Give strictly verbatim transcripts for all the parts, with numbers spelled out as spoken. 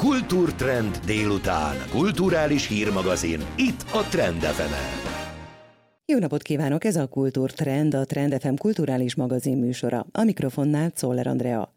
Kultúrtrend délután. Kulturális hírmagazin. Itt a Trend ef emen. Jó napot kívánok! Ez a Kultúrtrend, a Trend ef em kulturális magazin műsora. A mikrofonnál Czoller Andrea.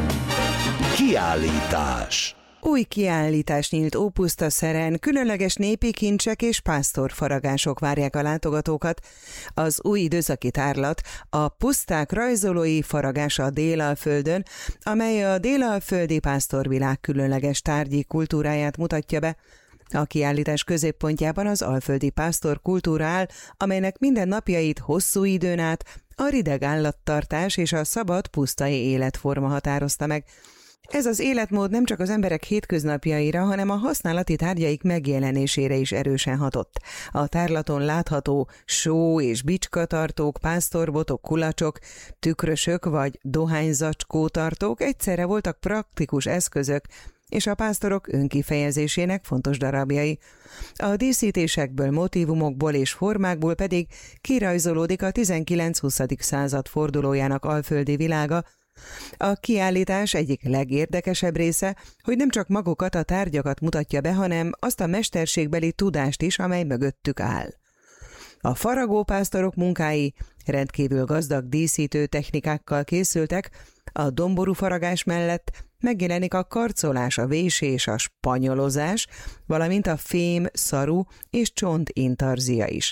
Kiállítás. Új kiállítás nyílt Ópuszta-szeren, különleges népi kincsek és pásztorfaragások várják a látogatókat. Az új időszaki tárlat a Puszták rajzolói faragása a Délalföldön, amely a délalföldi pásztorvilág különleges tárgyi kultúráját mutatja be. A kiállítás középpontjában az alföldi pásztor kultúra áll, amelynek minden napjait hosszú időn át a rideg állattartás és a szabad pusztai életforma határozta meg. Ez az életmód nem csak az emberek hétköznapjaira, hanem a használati tárgyaik megjelenésére is erősen hatott. A tárlaton látható só- és bicskatartók, pásztorbotok, kulacsok, tükrösök vagy dohányzacskótartók egyszerre voltak praktikus eszközök, és a pásztorok önkifejezésének fontos darabjai. A díszítésekből, motívumokból és formákból pedig kirajzolódik a tizenkilenc-huszadik század fordulójának alföldi világa. A kiállítás egyik legérdekesebb része, hogy nem csak magukat, a tárgyakat mutatja be, hanem azt a mesterségbeli tudást is, amely mögöttük áll. A faragópásztorok munkái rendkívül gazdag díszítő technikákkal készültek, a domború faragás mellett megjelenik a karcolás, a vésés, a spanyolozás, valamint a fém, szaru és csontintarzia is.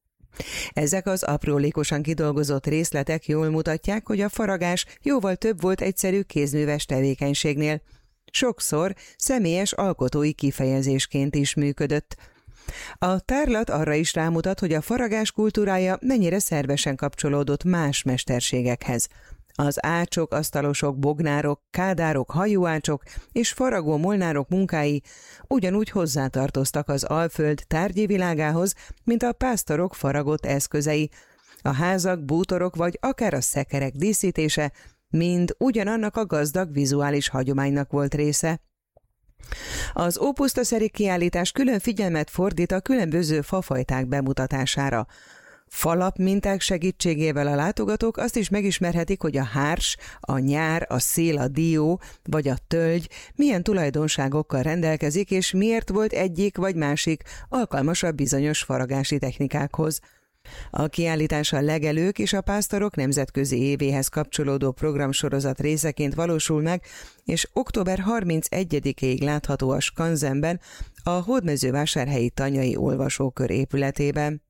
Ezek az aprólékosan kidolgozott részletek jól mutatják, hogy a faragás jóval több volt egyszerű kézműves tevékenységnél. Sokszor személyes alkotói kifejezésként is működött. A tárlat arra is rámutat, hogy a faragás kultúrája mennyire szervesen kapcsolódott más mesterségekhez. Az ácsok, asztalosok, bognárok, kádárok, hajóácsok és faragó molnárok munkái ugyanúgy hozzátartoztak az alföld tárgyi világához, mint a pásztorok faragott eszközei. A házak, bútorok vagy akár a szekerek díszítése mind ugyanannak a gazdag vizuális hagyománynak volt része. Az Ópuszta-szeri kiállítás külön figyelmet fordít a különböző fafajták bemutatására. Falap minták segítségével a látogatók azt is megismerhetik, hogy a hárs, a nyár, a szél, a dió vagy a tölgy milyen tulajdonságokkal rendelkezik, és miért volt egyik vagy másik alkalmasabb bizonyos faragási technikákhoz. A kiállítás a legelők és a pásztorok nemzetközi évéhez kapcsolódó programsorozat részeként valósul meg, és október harmincegyedikéig látható a Skanzenben, a Hódmezővásárhelyi Tanyai Olvasókör épületében.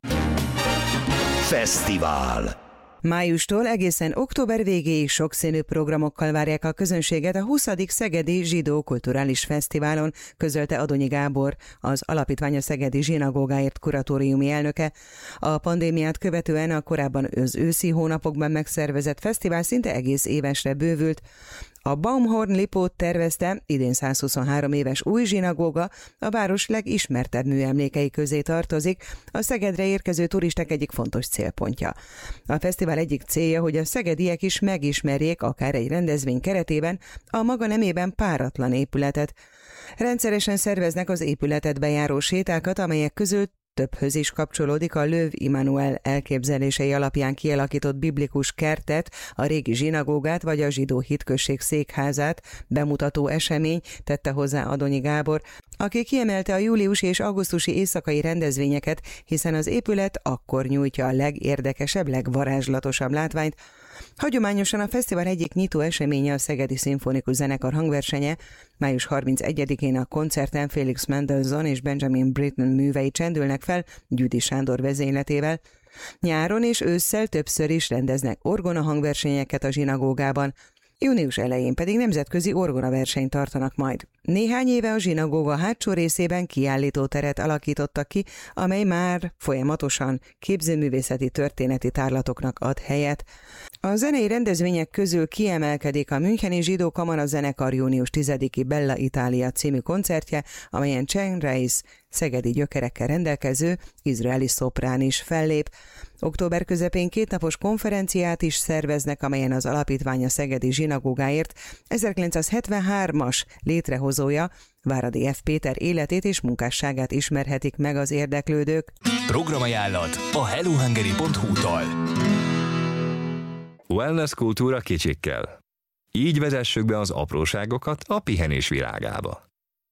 Fesztivál. Májustól egészen október végéig sokszínű programokkal várják a közönséget a huszadik Szegedi Zsidó Kulturális Fesztiválon, közölte Adonyi Gábor, az alapítvány a Szegedi Zsinagógáért kuratóriumi elnöke. A pandémiát követően a korábban az őszi hónapokban megszervezett fesztivál szinte egész évesre bővült. A Baumhorn Lipót tervezte, idén százhuszonhárom éves új zsinagóga a város legismertebb műemlékei közé tartozik, a Szegedre érkező turisták egyik fontos célpontja. A fesztivál egyik célja, hogy a szegediek is megismerjék akár egy rendezvény keretében a maga nemében páratlan épületet. Rendszeresen szerveznek az épületet bejáró sétákat, amelyek közül többhöz is kapcsolódik a Löw Immanuel elképzelései alapján kialakított biblikus kertet, a régi zsinagógát vagy a zsidó hitközség székházát bemutató esemény, tette hozzá Adonyi Gábor, aki kiemelte a július és augusztusi éjszakai rendezvényeket, hiszen az épület akkor nyújtja a legérdekesebb, legvarázslatosabb látványt. Hagyományosan a fesztivál egyik nyitó eseménye a Szegedi Szimfonikus Zenekar hangversenye. május harmincegyedikén a koncerten Felix Mendelssohn és Benjamin Britten művei csendülnek fel Gyüdi Sándor vezényletével. Nyáron és ősszel többször is rendeznek orgona hangversenyeket a zsinagógában. Június elején pedig nemzetközi orgonaversenyt tartanak majd. Néhány éve a zsinagóga hátsó részében kiállítóteret alakítottak ki, amely már folyamatosan képzőművészeti történeti tárlatoknak ad helyet. A zenei rendezvények közül kiemelkedik a Müncheni Zsidó Kamara Zenekar június tizediki Bella Italia című koncertje, amelyen Chen Reis szegedi gyökerekkel rendelkező izraeli szoprán is fellép. Október közepén kétnapos konferenciát is szerveznek, amelyen az alapítvány a Szegedi Zsinagógáért ezerkilencszázhetvenhármas létrehozója, Váradi F. Péter életét és munkásságát ismerhetik meg az érdeklődők. Programajánlat a hellohungary pont hu-tól. Wellness kultúra kicsikkel. Így vezessük be az apróságokat a pihenés világába.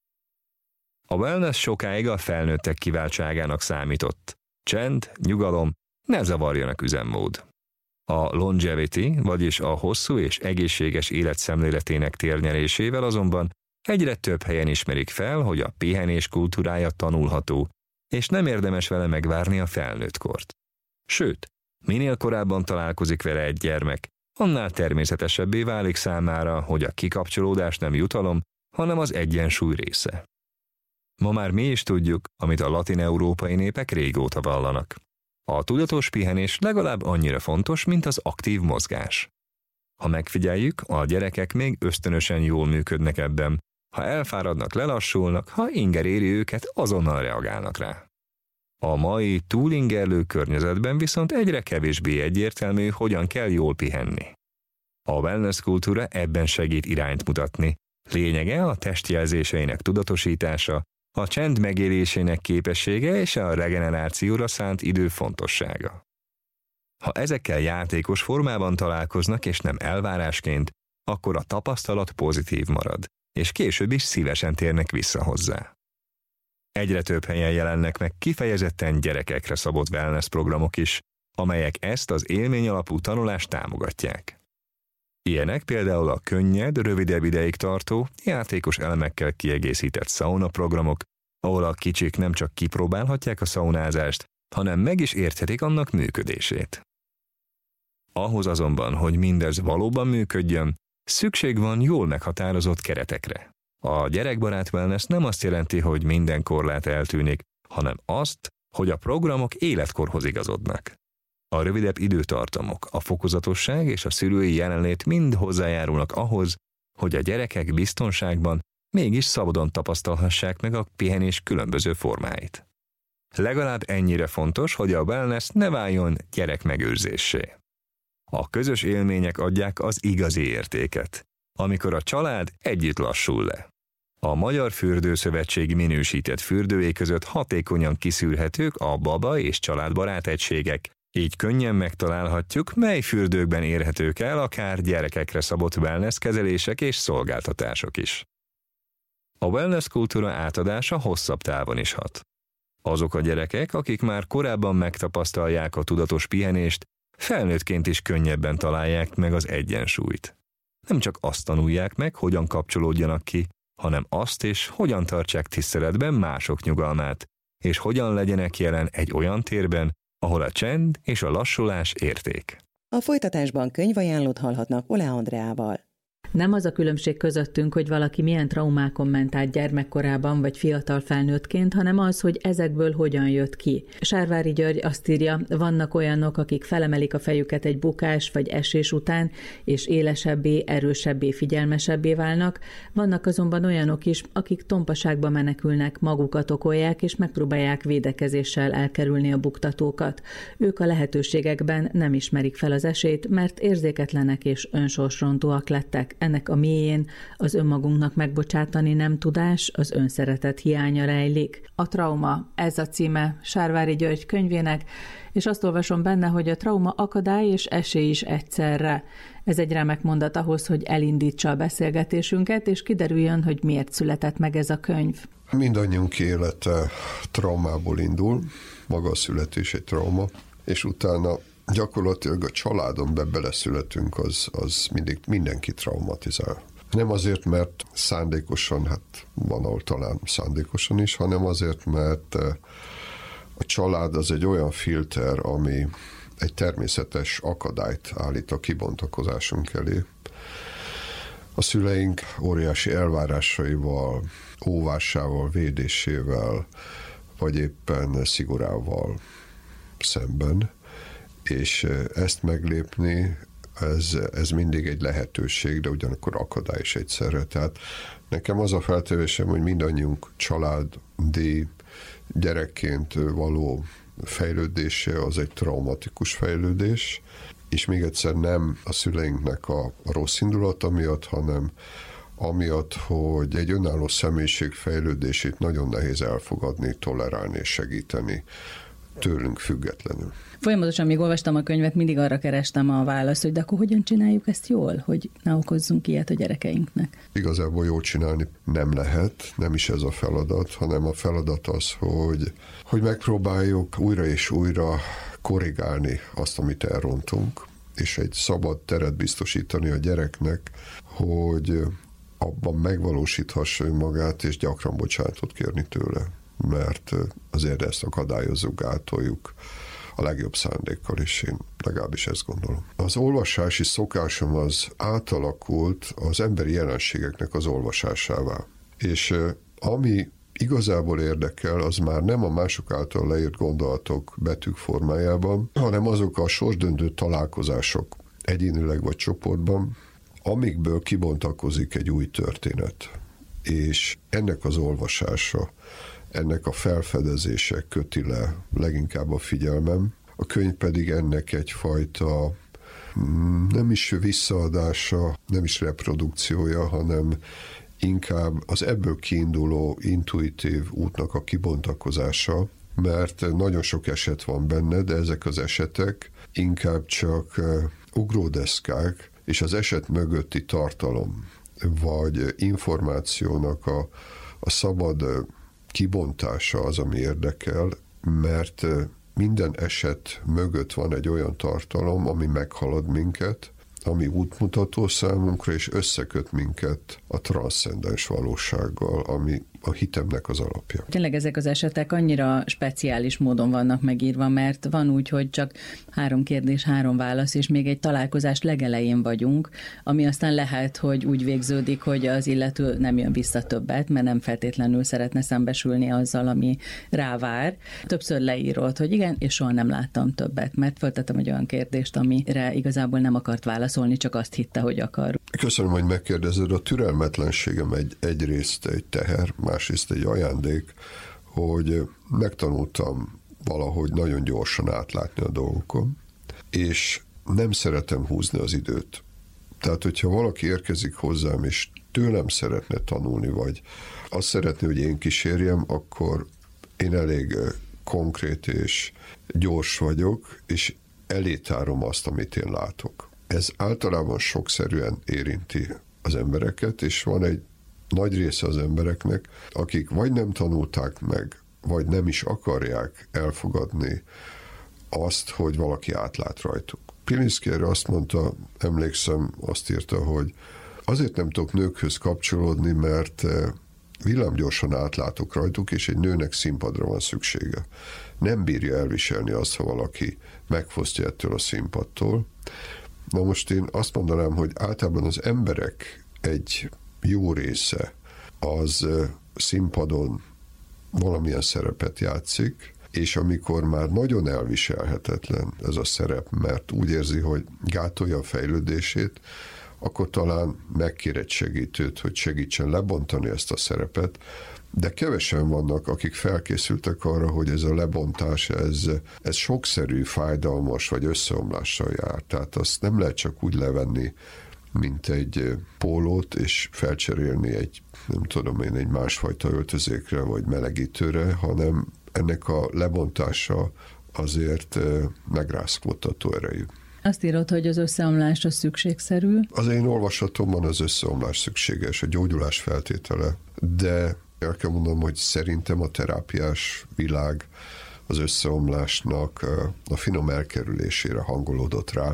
A wellness sokáig a felnőttek kiváltságának számított. Csend, nyugalom, ne zavarjanak üzemmód. A longevity, vagyis a hosszú és egészséges élet szemléletének térnyerésével azonban egyre több helyen ismerik fel, hogy a pihenés kultúrája tanulható, és nem érdemes vele megvárni a felnőttkort. Sőt, minél korábban találkozik vele egy gyermek, annál természetesebbé válik számára, hogy a kikapcsolódás nem jutalom, hanem az egyensúly része. Ma már mi is tudjuk, amit a latin-európai népek régóta vallanak. A tudatos pihenés legalább annyira fontos, mint az aktív mozgás. Ha megfigyeljük, a gyerekek még ösztönösen jól működnek ebben. Ha elfáradnak, lelassulnak, ha inger éri őket, azonnal reagálnak rá. A mai túlingerlő környezetben viszont egyre kevésbé egyértelmű, hogyan kell jól pihenni. A wellness kultúra ebben segít irányt mutatni. Lényege a testjelzéseinek tudatosítása, a csend megélésének képessége és a regenerációra szánt idő fontossága. Ha ezekkel játékos formában találkoznak és nem elvárásként, akkor a tapasztalat pozitív marad, és később is szívesen térnek vissza hozzá. Egyre több helyen jelennek meg kifejezetten gyerekekre szabott wellness programok is, amelyek ezt az élmény alapú tanulást támogatják. Ilyenek például a könnyed, rövidebb ideig tartó, játékos elemekkel kiegészített szauna programok, ahol a kicsik nem csak kipróbálhatják a szaunázást, hanem meg is érthetik annak működését. Ahhoz azonban, hogy mindez valóban működjön, szükség van jól meghatározott keretekre. A gyerekbarát wellness nem azt jelenti, hogy minden korlát eltűnik, hanem azt, hogy a programok életkorhoz igazodnak. A rövidebb időtartamok, a fokozatosság és a szülői jelenlét mind hozzájárulnak ahhoz, hogy a gyerekek biztonságban mégis szabadon tapasztalhassák meg a pihenés különböző formáit. Legalább ennyire fontos, hogy a wellness ne váljon gyerekmegőrzéssé. A közös élmények adják az igazi értéket, amikor a család együtt lassul le. A Magyar Fürdőszövetség minősített fürdői között hatékonyan kiszűrhetők a baba- és családbarát egységek, így könnyen megtalálhatjuk, mely fürdőkben érhetők el akár gyerekekre szabott wellness kezelések és szolgáltatások is. A wellness kultúra átadása hosszabb távon is hat. Azok a gyerekek, akik már korábban megtapasztalják a tudatos pihenést, felnőttként is könnyebben találják meg az egyensúlyt. Nem csak azt tanulják meg, hogyan kapcsolódjanak ki, hanem azt is, hogyan tartsák tiszteletben mások nyugalmát, és hogyan legyenek jelen egy olyan térben, ahol a csend és a lassulás érték. A folytatásban könyvajánlót hallhatnak Ole Andreával. Nem az a különbség közöttünk, hogy valaki milyen traumákon ment át gyermekkorában vagy fiatal felnőttként, hanem az, hogy ezekből hogyan jött ki. Sárvári György azt írja, vannak olyanok, akik felemelik a fejüket egy bukás vagy esés után, és élesebbé, erősebbé, figyelmesebbé válnak, vannak azonban olyanok is, akik tompaságba menekülnek, magukat okolják, és megpróbálják védekezéssel elkerülni a buktatókat. Ők a lehetőségekben nem ismerik fel az esélyt, mert érzéketlenek és önsorsrontóak lettek. Ennek a mélyén az önmagunknak megbocsátani nem tudás, az önszeretet hiánya rejlik. A trauma, ez a címe Sárvári György könyvének, és azt olvasom benne, hogy a trauma akadály és esély is egyszerre. Ez egy remek mondat ahhoz, hogy elindítsa a beszélgetésünket, és kiderüljön, hogy miért született meg ez a könyv. Mindannyiunk élete traumából indul, maga a születés egy trauma, és utána gyakorlatilag a családon be beleszületünk, az, az mindig mindenki traumatizál. Nem azért, mert szándékosan, hát van, ahol talán szándékosan is, hanem azért, mert a család az egy olyan filter, ami egy természetes akadályt állít a kibontakozásunk elé. A szüleink óriási elvárásaival, óvásával, védésével, vagy éppen szigorával szemben, és ezt meglépni, ez, ez mindig egy lehetőség, de ugyanakkor akadály is egyszerre. Tehát nekem az a feltevésem, hogy mindannyiunk családi gyerekként való fejlődése az egy traumatikus fejlődés, és még egyszer nem a szüleinknek a rossz indulata miatt, hanem amiatt, hogy egy önálló személyiség fejlődését nagyon nehéz elfogadni, tolerálni és segíteni. tőlünk függetlenül. Folyamatosan, amíg olvastam a könyvet, mindig arra kerestem a választ, hogy de akkor hogyan csináljuk ezt jól, hogy ne okozzunk ilyet a gyerekeinknek. Igazából jól csinálni nem lehet, nem is ez a feladat, hanem a feladat az, hogy, hogy megpróbáljuk újra és újra korrigálni azt, amit elrontunk, és egy szabad teret biztosítani a gyereknek, hogy abban megvalósíthassa önmagát, és gyakran bocsánatot kérni tőle, mert azért ezt akadályozzuk, gátoljuk a legjobb szándékkal, és én legalábbis ezt gondolom. Az olvasási szokásom az átalakult az emberi jelenségeknek az olvasásává. És ami igazából érdekel, az már nem a mások által leírt gondolatok betűk formájában, hanem azok a sorsdöntő találkozások egyénileg vagy csoportban, amikből kibontakozik egy új történet. És ennek az olvasása, ennek a felfedezése köti le leginkább a figyelmem. A könyv pedig ennek egyfajta nem is visszaadása, nem is reprodukciója, hanem inkább az ebből kiinduló intuitív útnak a kibontakozása, mert nagyon sok eset van benne, de ezek az esetek inkább csak ugródeszkák, és az eset mögötti tartalom, vagy információnak a, a szabad kibontása az, ami érdekel, mert minden eset mögött van egy olyan tartalom, ami meghalad minket, ami útmutató számunkra, és összeköt minket a transzcendens valósággal, ami a hitemnek az alapja. Tényleg ezek az esetek annyira speciális módon vannak megírva, mert van úgy, hogy csak három kérdés, három válasz, és még egy találkozás legelején vagyunk, ami aztán lehet, hogy úgy végződik, hogy az illető nem jön vissza többet, mert nem feltétlenül szeretne szembesülni azzal, ami rávár. Többször leírod, hogy igen, és soha nem láttam többet, mert föltettem egy olyan kérdést, amire igazából nem akart válaszolni, csak azt hitte, hogy akar. Köszönöm, hogy megkérdezed. A türelmetlenségem egy, egyrészt egy teher, másrészt egy ajándék, hogy megtanultam valahogy nagyon gyorsan átlátni a dolgokon, és nem szeretem húzni az időt. Tehát, hogyha valaki érkezik hozzám, és tőlem szeretne tanulni, vagy azt szeretné, hogy én kísérjem, akkor én elég konkrét és gyors vagyok, és elétárom azt, amit én látok. Ez általában sokszerűen érinti az embereket, és van egy nagy része az embereknek, akik vagy nem tanulták meg, vagy nem is akarják elfogadni azt, hogy valaki átlát rajtuk. Pilinszky erre azt mondta, emlékszem, azt írta, hogy azért nem tudok nőkhöz kapcsolódni, mert villámgyorsan átlátok rajtuk, és egy nőnek színpadra van szüksége. Nem bírja elviselni azt, ha valaki megfosztja ettől a színpadtól. Na most én azt mondanám, hogy általában az emberek egy jó része az színpadon valamilyen szerepet játszik, és amikor már nagyon elviselhetetlen ez a szerep, mert úgy érzi, hogy gátolja a fejlődését, akkor talán megkér egy segítőt, hogy segítsen lebontani ezt a szerepet, de kevesen vannak, akik felkészültek arra, hogy ez a lebontás, ez, ez sokszerű, fájdalmas vagy összeomlással jár. Tehát azt nem lehet csak úgy levenni, mint egy pólót, és felcserélni egy, nem tudom én, egy másfajta öltözékre, vagy melegítőre, hanem ennek a lebontása azért megrázkódtató erejű. Azt írod, hogy az összeomlás az szükségszerű? Az én olvasatomban az összeomlás szükséges, a gyógyulás feltétele, de el kell mondanom, hogy szerintem a terápiás világ az összeomlásnak a finom elkerülésére hangolódott rá,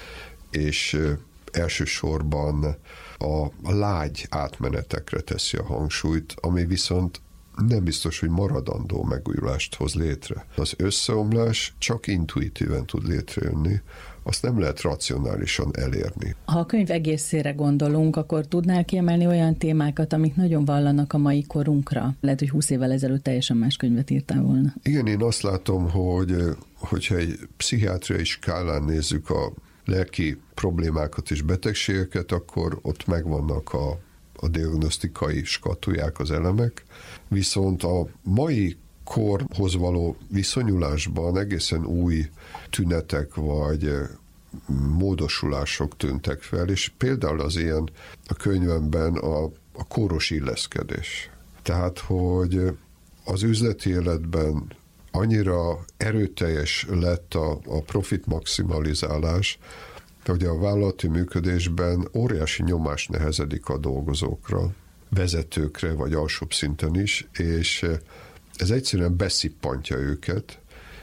és elsősorban a, a lágy átmenetekre teszi a hangsúlyt, ami viszont nem biztos, hogy maradandó megújulást hoz létre. Az összeomlás csak intuitíven tud létrejönni, azt nem lehet racionálisan elérni. Ha a könyv egészére gondolunk, akkor tudnál kiemelni olyan témákat, amik nagyon vallanak a mai korunkra? Lehet, hogy húsz évvel ezelőtt teljesen más könyvet írtál volna. Igen, én azt látom, hogy hogyha egy pszichiátriai skálán nézzük a lelki problémákat és betegségeket, akkor ott megvannak a, a diagnosztikai skatuják, az elemek, viszont a mai korhoz való viszonyulásban egészen új tünetek vagy módosulások tűntek fel, és például az ilyen a könyvemben a, a kóros illeszkedés. Tehát, hogy az üzleti életben annyira erőteljes lett a, a profit maximalizálás, hogy a vállalati működésben óriási nyomás nehezedik a dolgozókra, vezetőkre, vagy alsóbb szinten is, és ez egyszerűen beszippantja őket,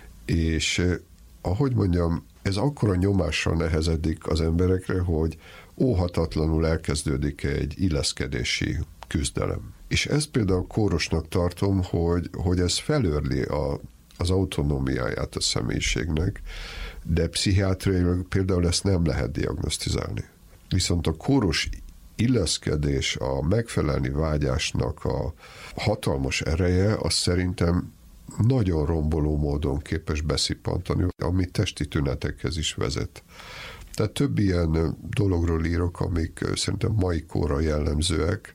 és ahogy mondjam, ez akkora nyomással nehezedik az emberekre, hogy óhatatlanul elkezdődik egy illeszkedési küzdelem. És ezt például kórosnak tartom, hogy, hogy ez felőrli a, az autonómiáját a személyiségnek, de pszichiátriailag például ezt nem lehet diagnosztizálni. Viszont a kóros illeszkedés, a megfelelni vágyásnak a hatalmas ereje, az szerintem nagyon romboló módon képes beszippantani, ami testi tünetekhez is vezet. Tehát több ilyen dologról írok, amik szerintem mai korra jellemzőek,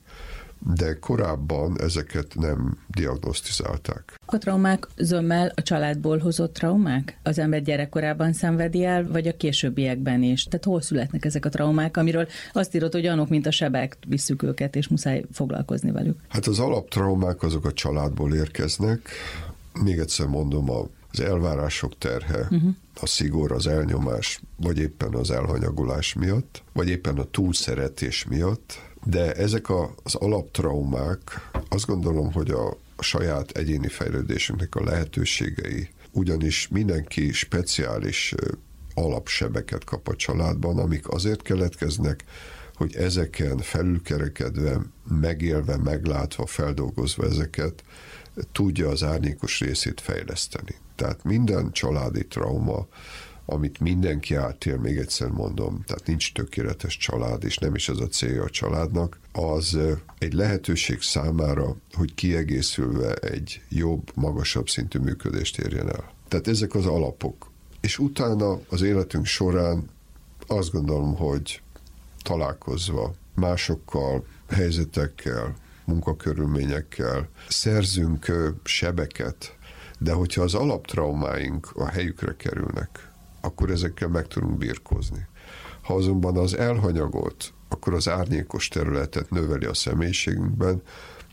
de korábban ezeket nem diagnosztizálták. A traumák zömmel a családból hozott traumák? Az ember gyerekkorában szenvedi el, vagy a későbbiekben is? Tehát hol születnek ezek a traumák, amiről azt írod, hogy annak, mint a sebek, visszük őket, és muszáj foglalkozni velük? Hát az alaptraumák azok a családból érkeznek. Még egyszer mondom, az elvárások terhe, uh-huh. a szigor, az elnyomás, vagy éppen az elhanyagolás miatt, vagy éppen a túlszeretés miatt, de ezek a, az alaptraumák, azt gondolom, hogy a, a saját egyéni fejlődésünknek a lehetőségei, ugyanis mindenki speciális alapsebeket kap a családban, amik azért keletkeznek, hogy ezeken felülkerekedve, megélve, meglátva, feldolgozva ezeket, tudja az árnyékos részét fejleszteni. Tehát minden családi trauma, amit mindenki átél, még egyszer mondom, tehát nincs tökéletes család, és nem is ez a célja a családnak, az egy lehetőség számára, hogy kiegészülve egy jobb, magasabb szintű működést érjen el. Tehát ezek az alapok. És utána az életünk során azt gondolom, hogy találkozva másokkal, helyzetekkel, munkakörülményekkel szerzünk sebeket, de hogyha az alaptraumáink a helyükre kerülnek, akkor ezekkel meg tudunk birkózni. Ha azonban az elhanyagolt, akkor az árnyékos területet növeli a személyiségünkben,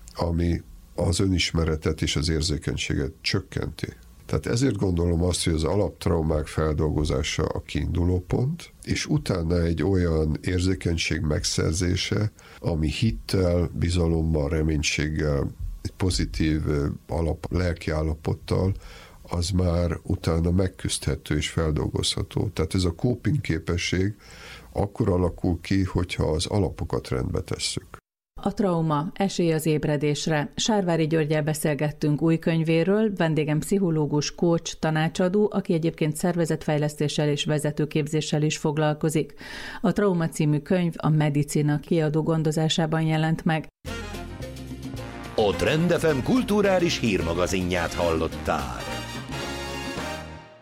ami az önismeretet és az érzékenységet csökkenti. Tehát ezért gondolom azt, hogy az alaptraumák feldolgozása a kiinduló pont, és utána egy olyan érzékenység megszerzése, ami hittel, bizalommal, reménységgel, egy pozitív alap, lelki állapottal, az már utána megküzdhető és feldolgozható. Tehát ez a coping képesség akkor alakul ki, hogyha az alapokat rendbe tesszük. A trauma, esély az ébredésre. Sárvári Györggyel beszélgettünk új könyvéről, vendégem pszichológus, coach, tanácsadó, aki egyébként szervezetfejlesztéssel és vezetőképzéssel is foglalkozik. A Trauma című könyv a Medicina kiadó gondozásában jelent meg. A Trend ef em kulturális hírmagazinját hallottál.